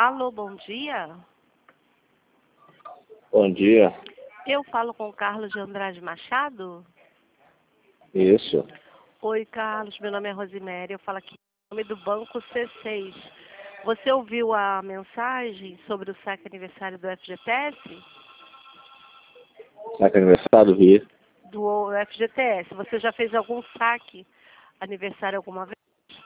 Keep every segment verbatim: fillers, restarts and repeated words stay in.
Alô, bom dia. Bom dia. Eu falo com o Carlos de Andrade Machado? Isso. Oi, Carlos, meu nome é Rosiméria, eu falo aqui em nome do Banco C seis. Você ouviu a mensagem sobre o saque aniversário do F G T S? Saque aniversário, vi. Do F G T S. Você já fez algum saque aniversário alguma vez?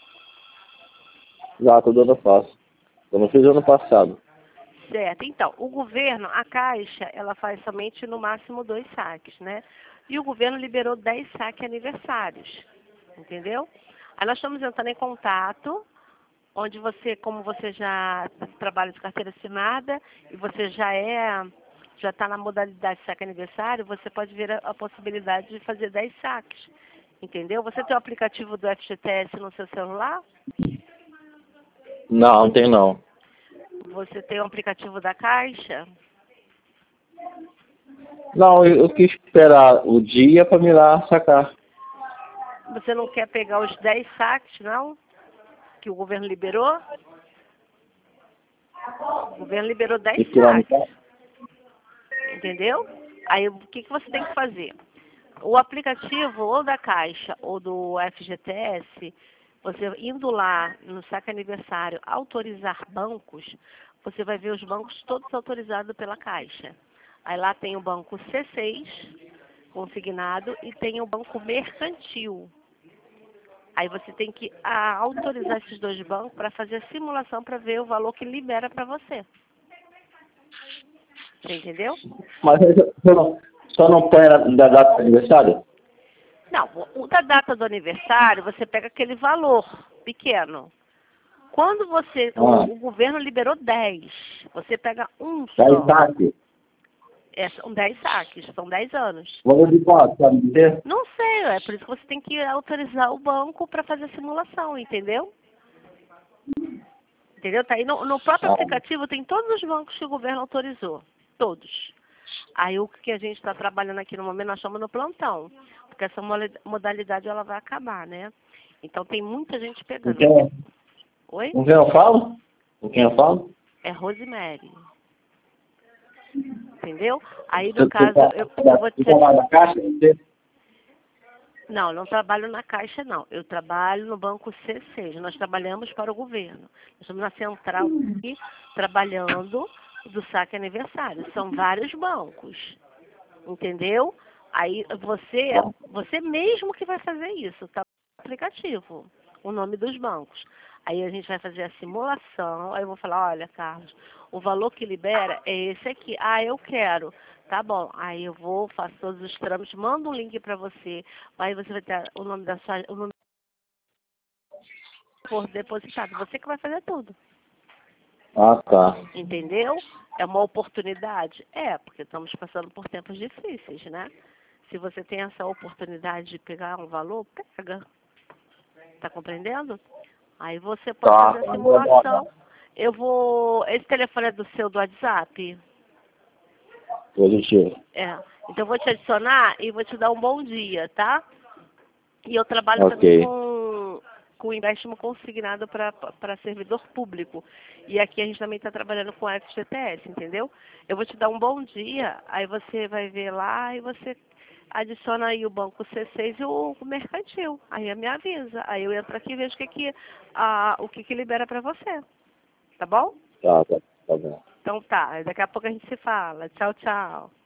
Já, todo ano eu faço. Eu não fiz ano passado. Certo. Então, o governo, a Caixa, ela faz somente no máximo dois saques, né? E o governo liberou dez saques aniversários, entendeu? Aí nós estamos entrando em contato, onde você, como você já trabalha de carteira assinada e você já é, já está na modalidade saque aniversário, você pode ver a, a possibilidade de fazer dez saques, entendeu? Você tem o aplicativo do F G T S no seu celular? Não, não tem não. Você tem o aplicativo da Caixa? Não, eu, eu quis esperar o dia para me lá sacar. Você não quer pegar os dez saques, não? Que o governo liberou? O governo liberou dez E tirar no saques. Entendeu? Aí o que, que você tem que fazer? O aplicativo ou da Caixa ou do F G T S, você indo lá no saque aniversário autorizar bancos, você vai ver os bancos todos autorizados pela Caixa. Aí lá tem o banco C seis consignado e tem o banco mercantil. Aí você tem que ah, autorizar esses dois bancos para fazer a simulação para ver o valor que libera para você. Você entendeu? Mas aí só não, só não põe a da data do aniversário? Não, o da data do aniversário, você pega aquele valor pequeno. Quando você, Ah, o, o governo liberou dez, você pega um dez só. saques. É, são dez saques, são dez anos. Valor de quanto, sabe dizer? Não sei, é por isso que você tem que autorizar o banco para fazer a simulação, entendeu? Entendeu? Tá aí no, no próprio Ah, aplicativo tem todos os bancos que o governo autorizou. Todos. Aí o que a gente está trabalhando aqui no momento, nós estamos no plantão. Porque essa modalidade ela vai acabar, né? Então tem muita gente com pegando. quem, Oi? com quem eu falo? Com quem eu falo? É Rosemary. Entendeu? Aí Você, no você, caso, tá- eu, eu vou te. você trabalha na caixa? Você? Não, não trabalho na Caixa, não. Eu trabalho no Banco C seis. Nós trabalhamos para o governo. Nós estamos na central aqui, trabalhando do saque aniversário. São vários bancos. Entendeu? Aí você, você mesmo que vai fazer isso, tá? No aplicativo, o nome dos bancos. Aí a gente vai fazer a simulação, aí eu vou falar, olha, Carlos, o valor que libera é esse aqui. Ah, eu quero. Tá bom. Aí eu vou, faço todos os trâmites, mando um link para você. Aí você vai ter o nome da sua, o nome for depositado. Você que vai fazer tudo. Ah, tá. Entendeu? É uma oportunidade? É, porque estamos passando por tempos difíceis, né? Se você tem essa oportunidade de pegar um valor, pega. Tá compreendendo? Aí você pode Tá. fazer a simulação. Eu vou... Esse telefone é do seu do WhatsApp? Positivo. É. Então eu vou te adicionar e vou te dar um bom dia, tá? E eu trabalho também Ok. com, com empréstimo consignado para servidor público. E aqui a gente também está trabalhando com F G T S, entendeu? Eu vou te dar um bom dia, aí você vai ver lá e você adiciona aí o banco C seis e o, o mercantil. Aí me avisa. Aí eu entro aqui e vejo o que, que, a, o que, que libera para você. Tá bom? Tá, tá, tá bom. Então tá, daqui a pouco a gente se fala. Tchau, tchau.